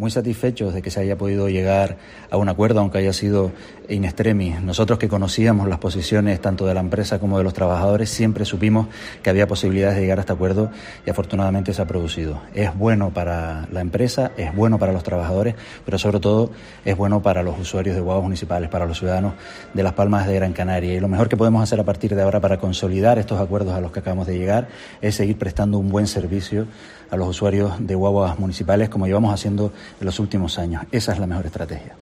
muy satisfechos de que se haya podido llegar a un acuerdo, aunque haya sido in extremis. Nosotros, que conocíamos las posiciones tanto de la empresa como de los trabajadores, siempre supimos que había posibilidades de llegar a este acuerdo y afortunadamente se ha producido. Es bueno para la empresa, es bueno para los trabajadores, pero sobre todo es bueno para los usuarios de guaguas municipales, para los ciudadanos de Las Palmas de Gran Canaria. Y lo mejor que podemos hacer a partir de ahora para consolidar estos acuerdos a los que acabamos de llegar es seguir prestando un buen servicio a los usuarios de guaguas municipales, como llevamos haciendo en los últimos años. Esa es la mejor estrategia.